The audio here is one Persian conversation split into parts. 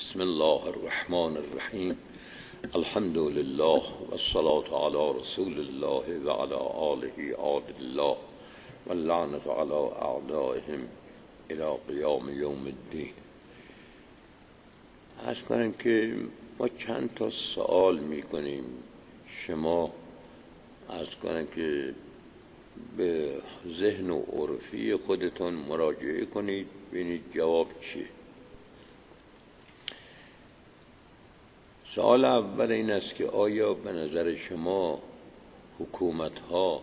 بسم الله الرحمن الرحیم. الحمد لله و الصلاة علی رسول الله و علی آله عاد الله و اللعنة علی اعدائهم الی قیام یوم الدین. عرض کنم که ما چند تا سوال میکنیم، شما عرض کنم که به ذهن و عرفی خودتون مراجعه کنید ببینید جواب چیه. سوال اول این است که آیا به نظر شما حکومت‌ها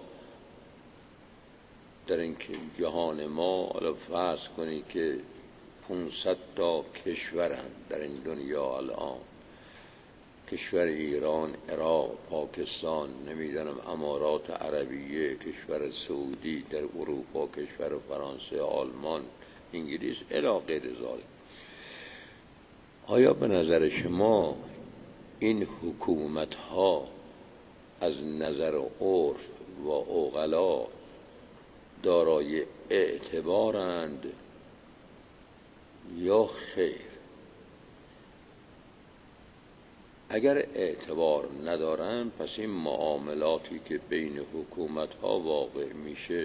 در این جهان ما، حالا فرض کنید که 500 تا کشورن در این دنیا الان، کشور ایران، عراق، پاکستان، نمیدونم امارات عربیه، کشور سعودی، در اروپا کشور فرانسه، آلمان، انگلیس الی غیر ذلک، آیا به نظر شما این حکومت ها از نظر عرف و عقلا دارای اعتبارند یا خیر؟ اگر اعتبار ندارن پس این معاملاتی که بین حکومت ها واقع میشه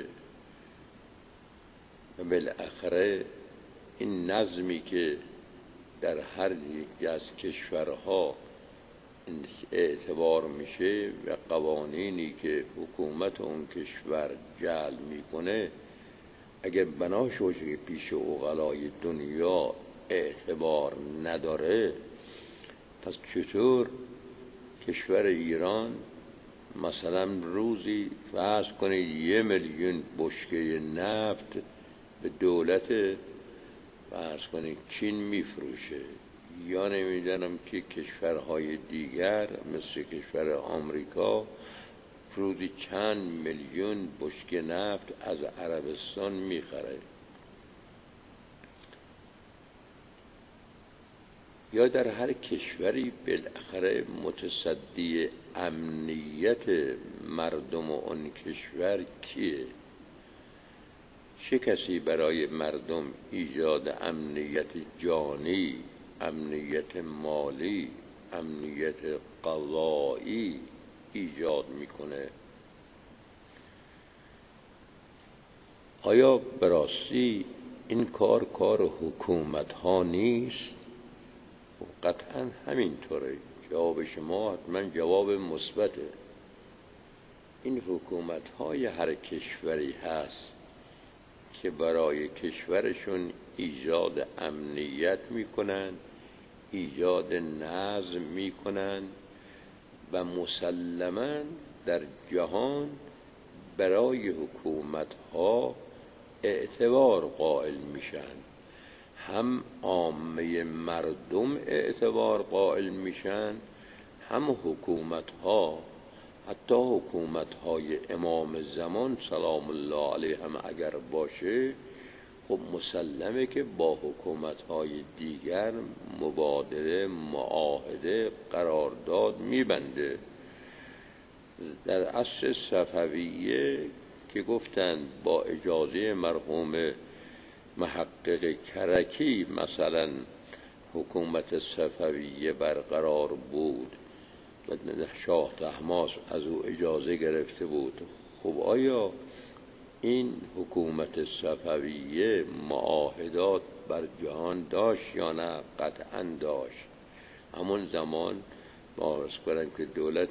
و بالاخره این نظمی که در هر یک از کشورها اعتبار میشه و قوانینی که حکومت اون کشور جعل میکنه اگر بناش باشه که پیش عقلای دنیا اعتبار نداره، پس چطور کشور ایران مثلا روزی فرض کنید 1 میلیون بشکه نفت به دولت فرض کنید چین میفروشه، یا نمیدانم که کشورهای دیگر مثل کشور آمریکا روزی چند میلیون بشکه نفت از عربستان میخره، یا در هر کشوری بالاخره متصدی امنیت مردم اون کشور کیه؟ چه کسی برای مردم ایجاد امنیت جانی، امنیت مالی، امنیت قضایی ایجاد میکنه؟ آیا براستی این کار حکومت ها نیست؟ قطعا همینطوره. جواب شما حتما جواب مثبته. این حکومت های هر کشوری هست که برای کشورشون ایجاد امنیت میکنن، ایجاد نظم میکنن و مسلماً در جهان برای حکومت ها اعتبار قائل میشن، هم عامه مردم اعتبار قائل میشن، هم حکومت ها، حتی حکومت های امام زمان سلام الله علیه هم اگر باشه خب مسلمه که با حکومت های دیگر مبادله، معاهده، قرارداد میبنده. در عصر صفویه که گفتن با اجازه مرحوم محقق کرکی مثلا حکومت صفویه برقرار بود و شاه طهماسپ از او اجازه گرفته بود، خب آیا این حکومت صفویه معاهدات بر جهان داشت یا نه؟ قطعا داشت. همون زمان باز کنم که دولت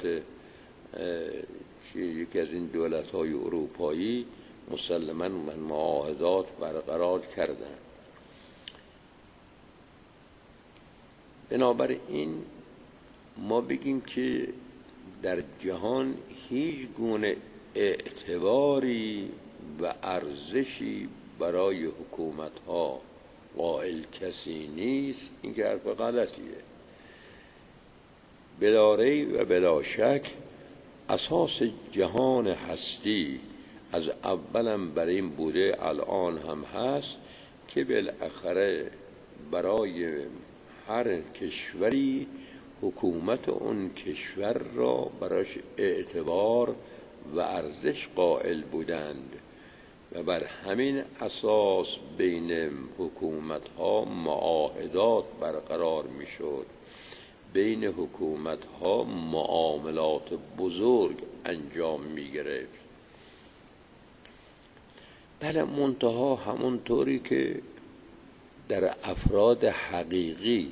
یکی از این دولت های اروپایی مسلماً معاهدات برقرار کردن. بنابراین ما بگیم که در جهان هیچ گونه اعتباری و ارزشی برای حکومت ها قائل کسی نیست، این که حرف غلطیه. بلا ریب و بلا شک اساس جهان هستی از اولم بر این بوده، الان هم هست که بالاخره برای هر کشوری حکومت اون کشور را براش اعتبار و ارزش قائل بودند و بر همین اساس بین حکومت‌ها معاهدات برقرار می‌شد، بین حکومت‌ها معاملات بزرگ انجام می‌گرفت. بله، منتها همونطوری که در افراد حقیقی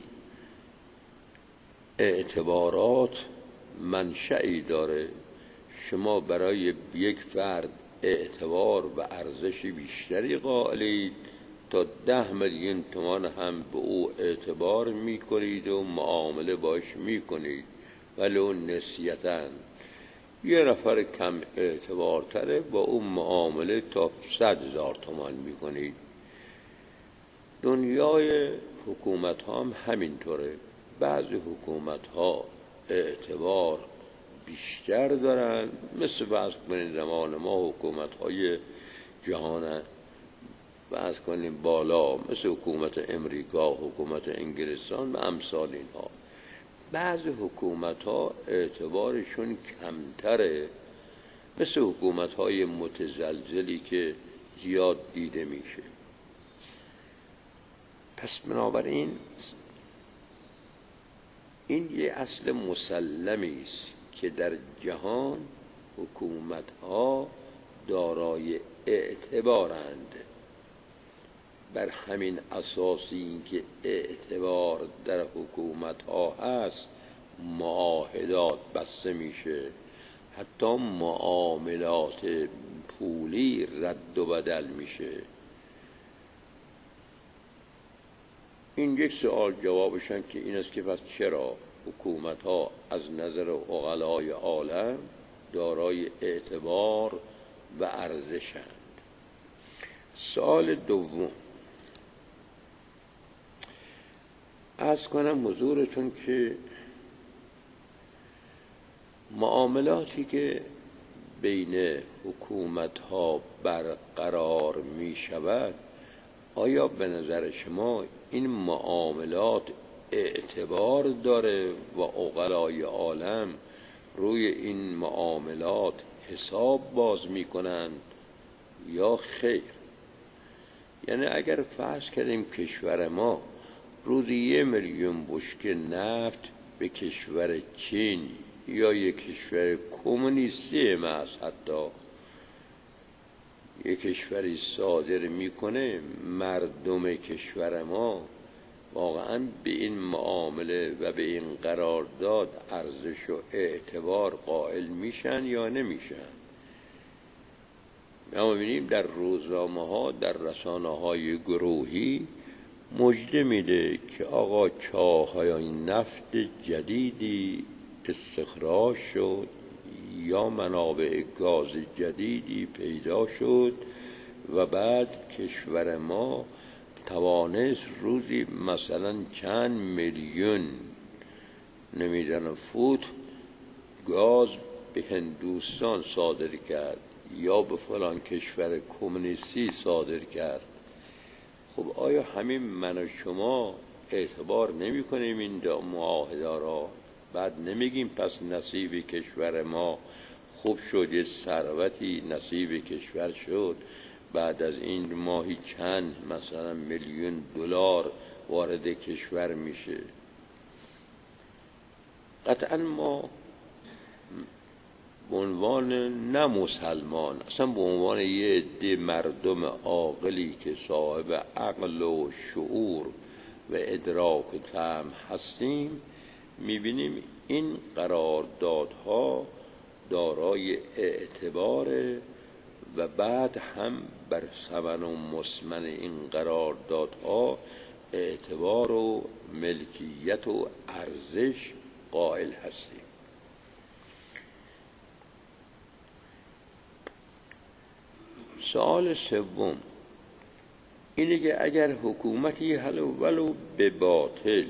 اعتبارات منشأی داره، شما برای یک فرد اعتبار و ارزش بیشتری قائلید تا 10 میلیون تومان هم به او اعتبار میکنید و معامله باش میکنید، ولو نسیتاً. یه نفر کم اعتبارتره، با اون معامله تا 100,000 تومان میکنید. دنیای حکومت ها هم همینطوره. بعضی حکومت ها اعتبار بیشتر دارن، مثل فرض کنید زمان ما حکومت های جهان فرض کنید بالا، مثل حکومت امریکا، حکومت انگلستان و امثال اینها. بعضی حکومت ها اعتبارشون کمتره، مثل حکومت های متزلزلی که زیاد دیده میشه. پس بنابراین این یه اصل مسلمی است که در جهان حکومت‌ها دارای اعتبارند. بر همین اساسی این که اعتبار در حکومت‌ها هست، معاهدات بسته میشه، حتی معاملات پولی رد و بدل میشه. این یک سوال جوابش هم که این است که پس چرا حکومت‌ها از نظر عقلای عالم دارای اعتبار و ارزشند؟ سوال دوم، عرض کنم حضورتون که معاملاتی که بین حکومت‌ها برقرار می شود، آیا به نظر شما این معاملات اعتبار داره و عقلای عالم روی این معاملات حساب باز می کنند یا خیر؟ یعنی اگر فرض کردیم کشور ما روزی 1 میلیون بشکه نفت به کشور چین یا یک کشور کمونیستی محض، حتی یک کشوری صادر میکنه، مردم کشور ما واقعا به این معامله و به این قرارداد ارزش و اعتبار قائل میشن یا نمیشن؟ ما می‌بینیم در روزنامه ها، در رسانه های گروهی مژده میده که آقا چاهای نفت جدیدی استخراج شد یا منابع گاز جدیدی پیدا شد و بعد کشور ما توانست روزی مثلا چند میلیون نمیدونم فوت گاز به هندوستان صادر کرد یا به فلان کشور کمونیستی صادر کرد. خب آیا همین من و شما اعتبار نمی کنیم این معاهده را؟ بعد نمیگیم پس نصیب کشور ما خوب شد، یه ثروتی نصیب کشور شد، بعد از این ماهی چند مثلا میلیون دلار وارد کشور میشه؟ قطعا ما به عنوان نه مسلمان، اصلا به عنوان یه عده مردم عاقلی که صاحب عقل و شعور و ادراک و فهم هستیم، میبینیم این قراردادها دارای اعتباره و بعد هم بر ثمن و مسمن این قراردادها اعتبار و ملکیت و ارزش قائل هستیم. سوال سوم اینه که اگر حکومتی ولو به باطل،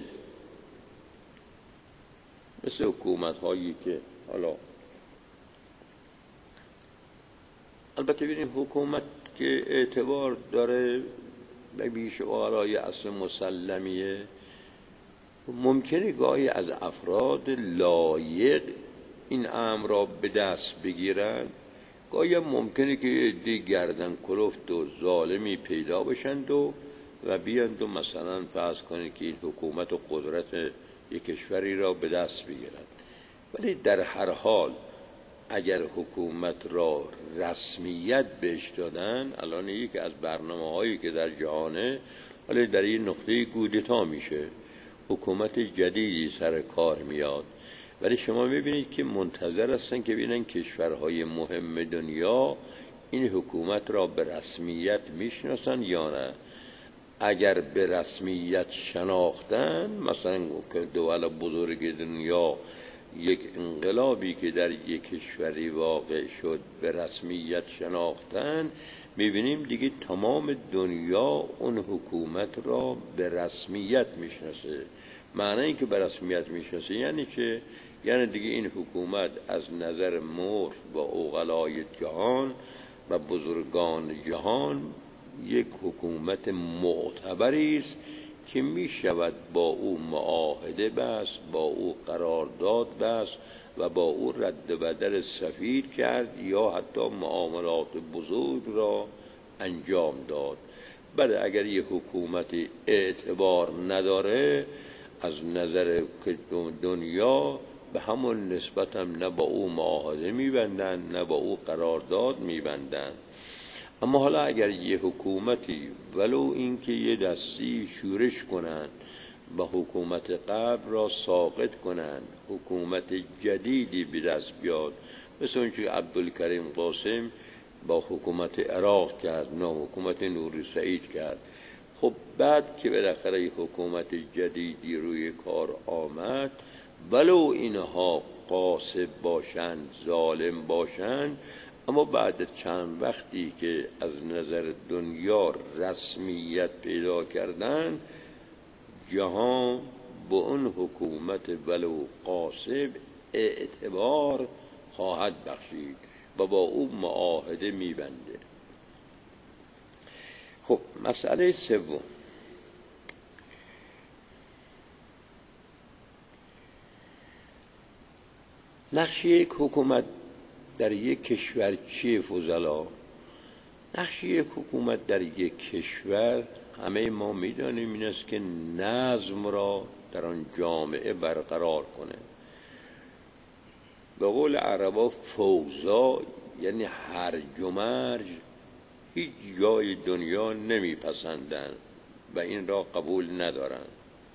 مثل حکومت هایی که حالا البته ببینیم حکومت که اعتبار داره و بیش بالای اصل مسلمیه، ممکنه گاهی از افراد لایق این امر را به دست بگیرن، گاهی ممکنه که یه عده گردن کلفت و ظالمی پیدا بشند و بیاند و مثلا فرض کنید که این حکومت و قدرت یک کشوری را به دست بگیرند. ولی در هر حال اگر حکومت را رسمیت بهش دادن، الان یکی از برنامه‌هایی که در جهانه، ولی در این نقطه کودتا میشه، حکومت جدیدی سر کار میاد، ولی شما میبینید که منتظر هستن که ببینن کشورهای مهم دنیا این حکومت را به رسمیت میشناسن یا نه. اگر به رسمیت شناختن، مثلا دول بزرگ دنیا یک انقلابی که در یک کشوری واقع شد به رسمیت شناختن، میبینیم دیگه تمام دنیا اون حکومت را به رسمیت میشناسه. معنی این که به رسمیت میشناسه یعنی چه؟ یعنی دیگه این حکومت از نظر ملک و عقلای جهان و بزرگان جهان یک حکومت معتبری است که می شود با او معاهده بست، با او قرارداد بست و با او رد و بدل سفیر کرد یا حتی معاملات بزرگ را انجام داد. بله اگر یه حکومت اعتبار نداره از نظر دنیا به همون نسبت هم نه با او معاهده میبندن نه با او قرارداد میبندن. اما حالا اگر یه حکومتی ولو اینکه یه دستی شورش کنن و حکومت قبل را ساقط کنن، حکومت جدیدی به دست بیاد، مثل اونچه عبدالکریم قاسم با حکومت عراق کرد، نام حکومت نوری سعید کرد. خب بعد که بالاخره حکومت جدیدی روی کار آمد، ولو اینها قاصب باشند، ظالم باشند، اما بعد چند وقتی که از نظر دنیا رسمیت پیدا کردن، جهان به اون حکومت ولو قاصب اعتبار خواهد بخشید و با او معاهده میبنده. خب مسئله سوم، نقش یک حکومت در یک کشور چیه فضلا؟ نقش یک حکومت در یک کشور همه ما میدانیم این است که نظم را در آن جامعه برقرار کنه. به قول عربا فوضا یعنی هرج و مرج هیچ جای دنیا نمیپسندند و این را قبول ندارند.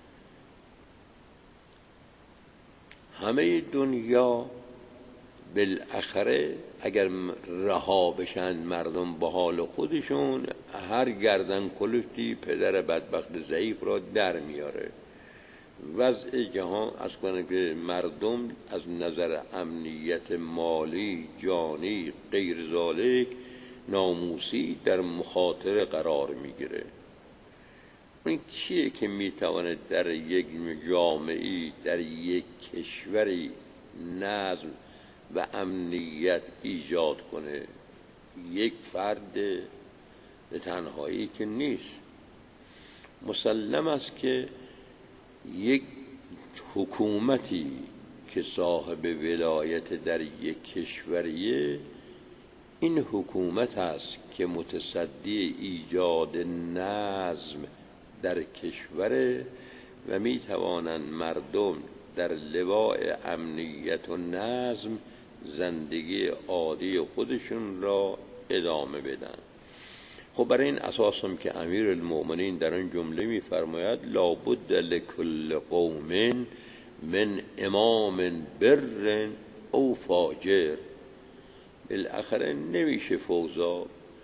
همه دنیا بالاخره اگر رها بشن مردم به حال خودشون، هر گردن کلفتی پدر بدبخت ضعیف را در میاره. وضع جهان از کنه که مردم از نظر امنیت مالی، جانی، غیر ذالک، ناموسی در مخاطره قرار میگیره. این چیه که میتواند در یک جامعه، در یک کشوری نظم و امنیت ایجاد کنه؟ یک فرد به تنهایی که نیست. مسلم است که یک حکومتی که صاحب ولایت در یک کشوریه، این حکومت است که متصدی ایجاد نظم در کشوره و میتوانند مردم در لواء امنیت و نظم زندگی عادی خودشون را ادامه بدن. خب برای این اساس هم که امیرالمؤمنین در آن جمله می‌فرماید لابد لکل قوم من امام بر او فاجر. بالاخره نمیشه فوضا،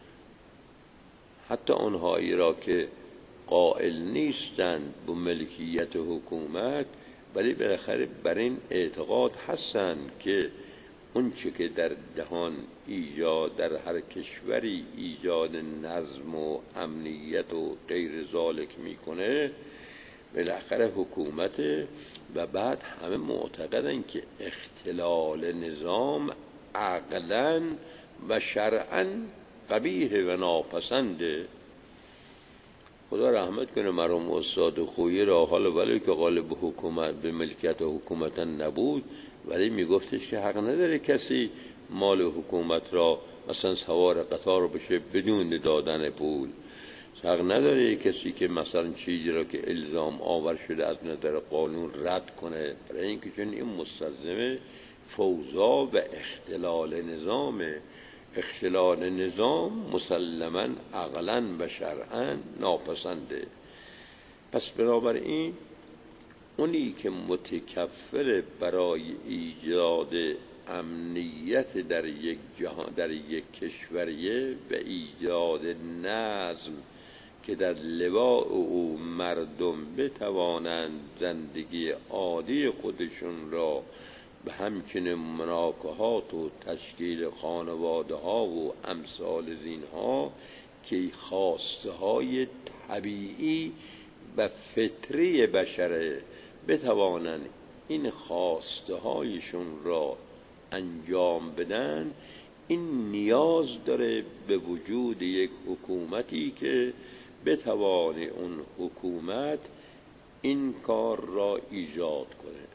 حتی اونهایی را که قائل نیستند به ملکیت حکومت ولی بالاخره بر این اعتقاد هستند که اون چه که در جهان ایجاد، در هر کشوری ایجاد نظم و امنیت و غیر ذالک میکنه بالاخره حکومت. و بعد همه معتقدن که اختلال نظام عقلاً و شرعاً قبیح و ناپسنده. خدا رحمت کنه مرحوم استاد خویی را، حالا ولی که غالب حکومت به ملکیت حکومت نبود، ولی میگفتش که حق نداره کسی مال حکومت را مثلا سوار قطار بشه بدون دادن پول. حق نداره کسی که مثلا چیزی را که الزام آور شده از نظر قانون رد کنه، برای اینکه چون این مستلزم فوضا و اختلال نظامه. اختلال نظام مسلماً عقلاً و شرعاً ناپسنده. پس بنابراین اونی که متکفل برای ایجاد امنیت در یک جهان، در یک کشوریه و ایجاد نظم که در لواء او مردم بتوانند زندگی عادی خودشون را به همچنین مناکحات و تشکیل خانواده ها و امثال زینها که خواسته های طبیعی و فطری بشره بتوانند این خواسته هایشون را انجام بدن، این نیاز داره به وجود یک حکومتی که بتوانه اون حکومت این کار را ایجاد کنه.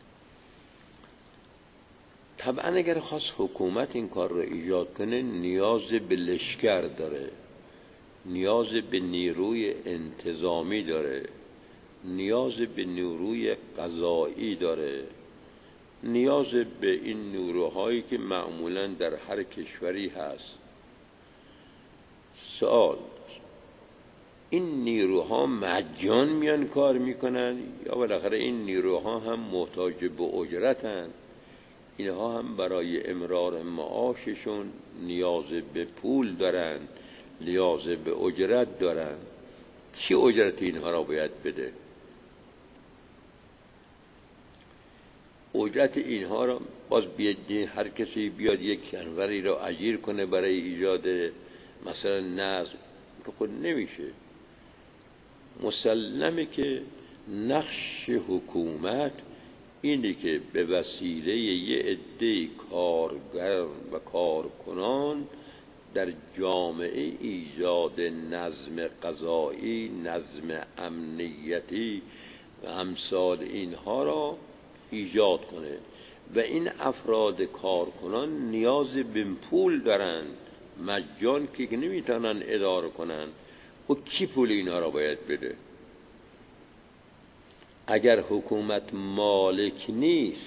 طبعا اگر خواست حکومت این کار را ایجاد کنه نیاز به لشکر داره، نیاز به نیروی انتظامی داره، نیاز به نیروی قضایی داره، نیاز به این نیروهایی که معمولاً در هر کشوری هست. سوال، این نیروها مجان میان کار میکنن یا بالاخره این نیروها هم محتاج به اجرتن؟ اینها هم برای امرار معاششون نیاز به پول دارن، نیاز به اجرت دارن. چی اجرت اینها را باید بده؟ اجرت اینها را باز بیاد هر کسی بیاد یک شنوری را اجیر کنه برای ایجاد مثلا نظم که خود نمیشه. مسلمه که نقش حکومت اینه که به وسیله یه عده کارگر و کارکنان در جامعه ایجاد نظم قضایی، نظم امنیتی و امثال اینها را ایجاد کنه و این افراد کارکنان نیاز به پول دارن مجان که نمیتونن اداره کنن. و کی پول اینها را باید بده؟ اگر حکومت مالک نیست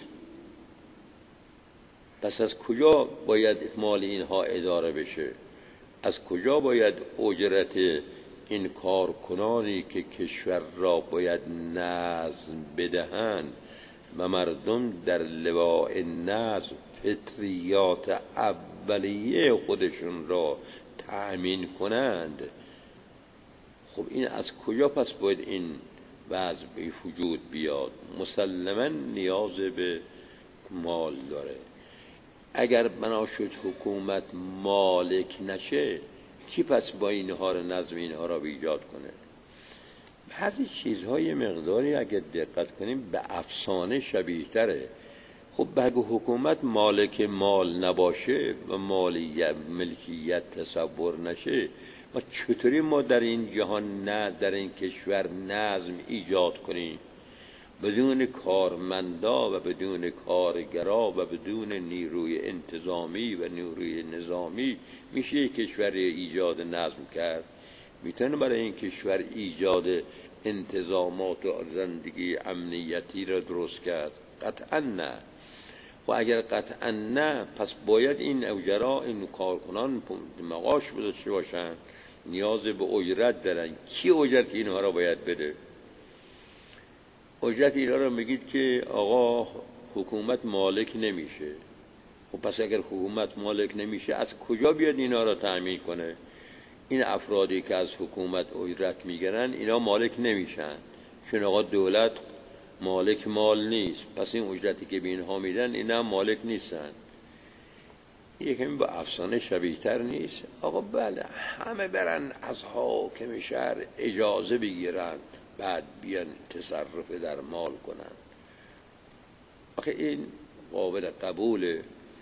پس از کجا باید مال اینها اداره بشه؟ از کجا باید اجرت این کارکنانی که کشور را باید نظم بدهند و مردم در لواء نظم فطریات اولیه خودشون را تأمین کنند؟ خب این از کجا پس باید این وضع به وجود بیاد؟ مسلماً نیاز به مال داره. اگر بنا شد حکومت مالک نشه کی پس با اینها را نظم اینها را ایجاد کنه؟ بعضی چیزهای مقداری اگر دقت کنیم به افسانه شبیه تره. خب اگه حکومت مالک مال نباشه و ملکیت تصور نشه و چطوری ما در این جهان در این کشور نظم ایجاد کنیم؟ بدون کارمندا و بدون کارگرا و بدون نیروی انتظامی و نیروی نظامی میشه یک کشور ایجاد نظم کرد؟ میتونه برای این کشور ایجاد انتظامات و زندگی امنیتی را درست کرد؟ قطعا نه. و اگر قطعا نه پس باید این اجرا، این کارکنان معاش داشته باشن، نیاز به اجرت دارن. کی اجرت اینها را باید بده؟ اجرت اینها را میگید که آقا حکومت مالک نمیشه. و پس اگر حکومت مالک نمیشه از کجا بیاد اینها را تأمین کنه؟ این افرادی که از حکومت اجرت میگیرن اینا مالک نمیشن، چون آقا دولت مالک مال نیست. پس این اجرتی که به اینها میدن اینا مالک نیستن. یکمی با افسانه شبیه تر نیست؟ آقا بله همه برن از حاکم شهر اجازه بگیرن بعد بیان تصرف در مال کنن. آخه این قابل قبوله؟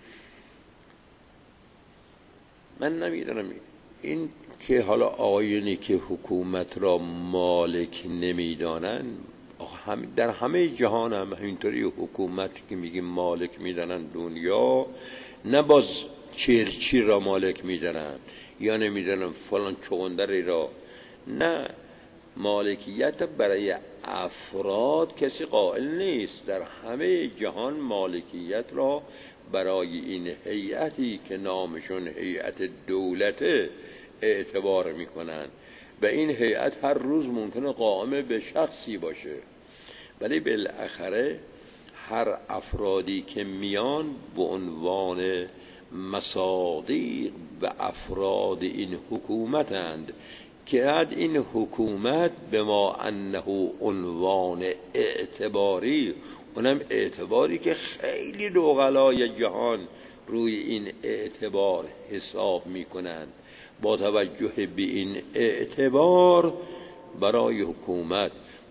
من نمیدونم. این که حالا آقایونی که حکومت را مالک نمیدانن، در همه جهان هم همینطوری حکومتی که میگیم مالک میدانن دنیا، نه باز چرچی را مالک میدانند یا نمیدانم فلان چغندری را. نه، مالکیت برای افراد کسی قائل نیست. در همه جهان مالکیت را برای این هیئتی که نامشون هیئت دولته اعتبار میکنن و این هیئت هر روز ممکنه قائم به شخصی باشه، ولی بالاخره هر افرادی که میان به عنوان مصادیق و افراد این حکومتند که این حکومت به ما انه عنوان اعتباری، اونم اعتباری که خیلی عقلای جهان روی این اعتبار حساب میکنند، با توجه به این اعتبار برای حکومت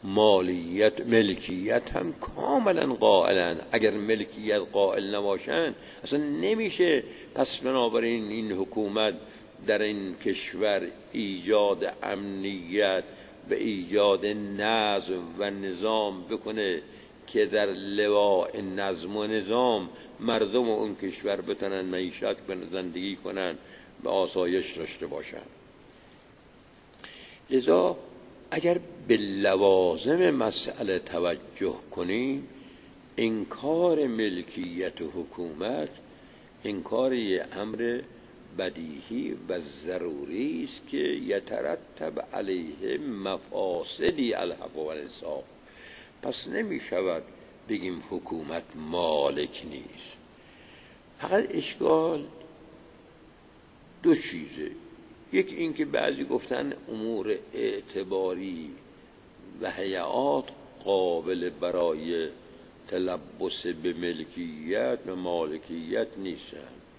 ملکیت هم کاملا قائلن. اگر ملکیت قائل نباشن اصلا نمیشه. پس بنابراین این حکومت در این کشور ایجاد امنیت و ایجاد نظم و نظام بکنه که در لواء نظم و نظام مردم اون کشور بتونن معیشت کنن، زندگی کنن، به آسایش داشته باشن. لذا اگر به لوازم مسئله توجه کنیم، انکار ملکیت حکومت انکار یه امر بدیهی و ضروری است که یترتب علیه مفاسدی الحق و الانصاف. پس نمی شود بگیم حکومت مالک نیست. فقط اشکال دو چیزه. یک این که بعضی گفتن امور اعتباری و هیئات قابل برای تلبس به ملکیت و مالکیت نیستن.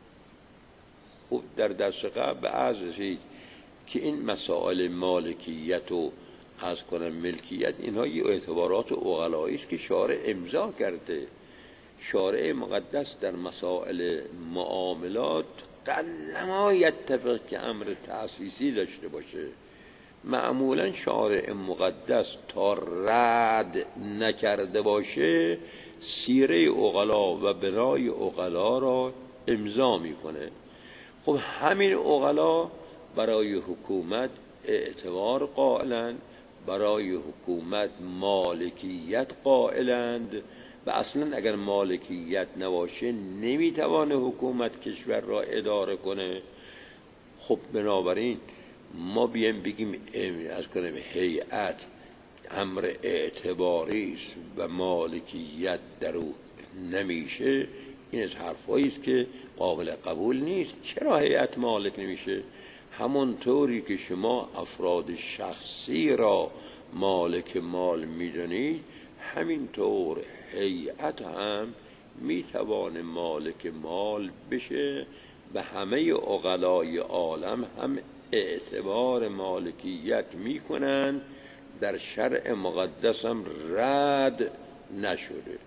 خب در دست قبل به عرض رسید که این مسائل مالکیت و از کنم ملکیت، اینها یه اعتبارات عقلایی است که شارع امضا کرده. شارع مقدس در مسائل معاملات قلما یتفق که امر تأسیسی داشته باشه. معمولا شارع مقدس تا رد نکرده باشه سیره عقلا و بنای عقلا را امضا میکنه. خب همین عقلا برای حکومت اعتبار قائلند، برای حکومت مالکیت قائلند و اصلا اگر مالکیت نباشه نمیتوانه حکومت کشور را اداره کنه. خب بنابراین ما بیایم بگیم از کنیم هیئت امر اعتباری است و مالکیت در او نمیشه، این از حرفایی است که قابل قبول نیست. چرا هیئت مالک نمیشه؟ همونطوری که شما افراد شخصی را مالک مال میدونید، همینطور هیئت هم میتوانه مالک مال بشه و همه عقلای عالم هم اعتبار مالکیت میکنن. در شرع مقدس هم رد نشده.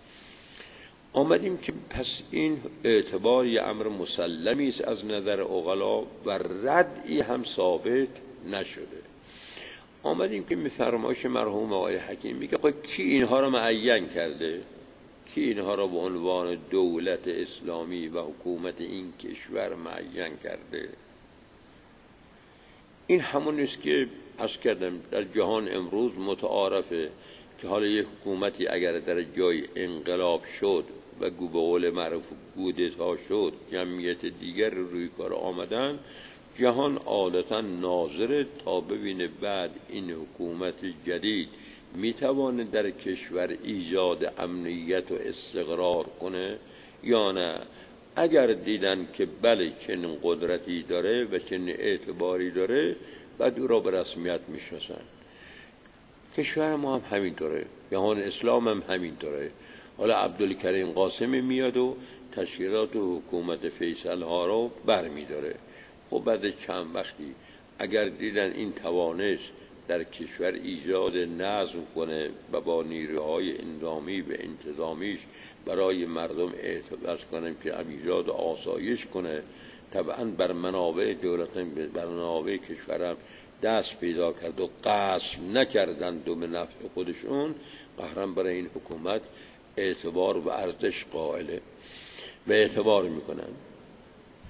آمدیم که پس این اعتبار یه امر مسلمی است از نظر عقلا و ردی هم ثابت نشده. آمدیم که فرمایش مرحوم آقای حکیم میگه خب کی اینها را معین کرده؟ کی اینها را به عنوان دولت اسلامی و حکومت این کشور معین کرده؟ این همون است که عرض کردم در جهان امروز متعارفه که حالا یک حکومتی اگر در جای انقلاب شد و به قول معروف کودتا شد، جمعیت دیگر روی کار آمدن، جهان عادتا ناظره تا ببینه بعد این حکومت جدید میتوانه در کشور ایجاد امنیت و استقرار کنه یا نه. اگر دیدن که بله چنین قدرتی داره و چنین اعتباری داره، بعد او را به رسمیت میشناسن. کشور ما هم همینطوره، جهان اسلام هم همینطوره. حالا عبدالکریم قاسمی میاد و تشکیلات و حکومت فیصل ها رو برمیداره. خب بعد چند وقتی اگر دیدن این توانست در کشور ایجاد نظم کنه و با نیروهای انظامی و انتظامیش برای مردم اعتبار کنه که ایجاد آسایش کنه، طبعا بر منابع دولت، بر منابع کشورم دست پیدا کرد و قصر نکردند و به نفع خودشون، قهرم برای این حکومت اعتبار و ارزش قائله و اعتبار میکنن.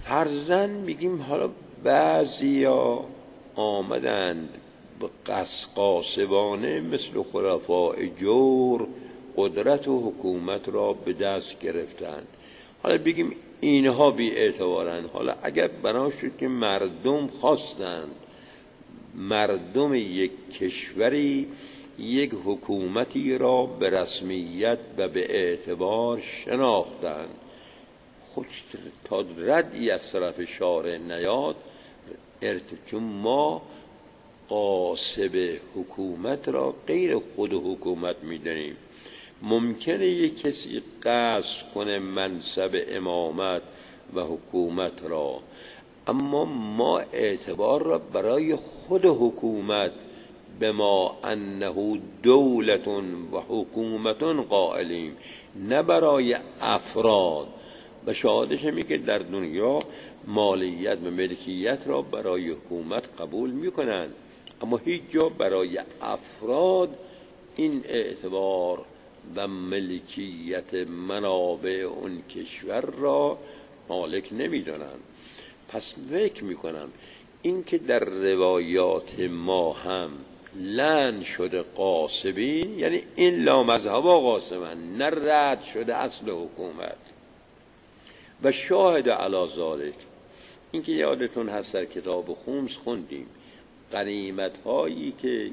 فرضاً میگیم حالا بعضیا آمدند قاسبانه مثل خلفاء جور قدرت و حکومت را به دست گرفتند. حالا بگیم اینها بی اعتبارند. حالا اگر بنا شد که مردم خواستند، مردم یک کشوری یک حکومتی را به رسمیت و به اعتبار شناختند، خود تا ردی از طرف شارع نیاد، چون ما قاسب حکومت را غیر خود حکومت می‌دانیم. ممکنه یک کسی قصد کنه منصب امامت و حکومت را، اما ما اعتبار را برای خود حکومت به ما انه دولت و حکومت قائلیم، نه برای افراد. و شهادش همی که در دنیا مالیت و ملکیت را برای حکومت قبول میکنند، اما هیچ جا برای افراد این اعتبار و ملکیت منابع اون کشور را مالک نمیدانند. پس فکر میکنم این که در روایات ما هم لعن شده قاسبین، یعنی این لامذهبا قاسمن، نه رد شده اصل حکومت. و شاهد علی ذالک این که یادتون هست در کتاب خمس خوندیم غنیمت هایی که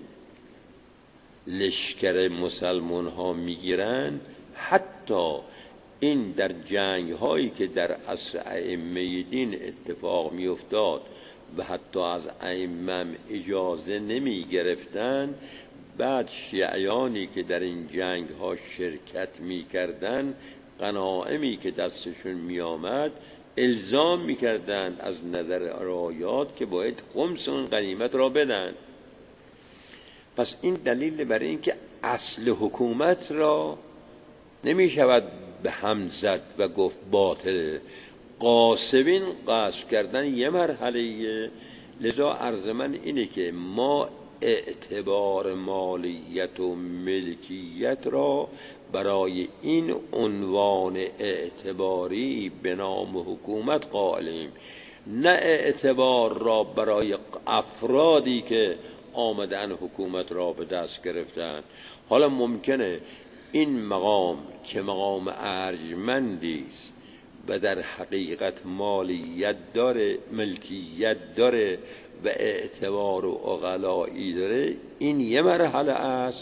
لشکر مسلمان ها میگیرن، حتی این در جنگ هایی که در عصر ائمه دین اتفاق میافتاد و حتی از ائمه اجازه نمی گرفتن، بعد شیعیانی که در این جنگ ها شرکت می کردن، غنایمی که دستشون می آمد الزام می کردن از نظر رایات که باید خمس اون غنیمت را بدن. پس این دلیل برای این که اصل حکومت را نمی شود به هم زد و گفت باطله. قاسبین قصد کردن یه مرحله. لذا عرض من اینه که ما اعتبار مالیت و ملکیت را برای این عنوان اعتباری به نام حکومت قائلیم، نه اعتبار را برای افرادی که آمدن حکومت را به دست گرفتن. حالا ممکنه این مقام که مقام ارجمندی است و در حقیقت مالیت داره، ملکیت داره و اعتبار و عقلایی داره، این یه مرحله است.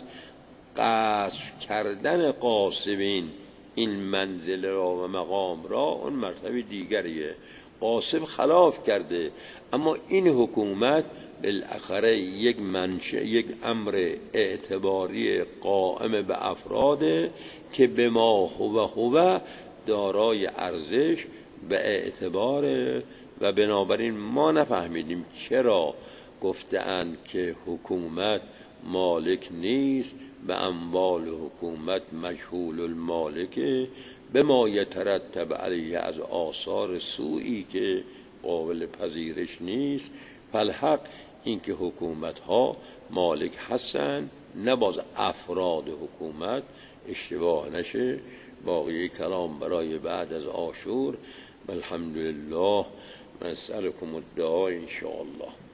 قصد کردن قاسبین این منزل را و مقام را اون مرتبه دیگریه. قاسب خلاف کرده، اما این حکومت بالاخره یک امر اعتباری قائم به افراده که به ما هو دارای ارزش به اعتبار. و بنابراین ما نفهمیدیم چرا گفتند که حکومت مالک نیست و اموال حکومت مجهول المالکه به ما یترتب علیه از آثار سوئی که قابل پذیرش نیست. فالحق این که حکومت ها مالک هستن، نه باز افراد حکومت. اشتباه نشه. باقی کلام برای بعد از عاشور. الحمدلله. نسألكم الدعاء ان شاء الله.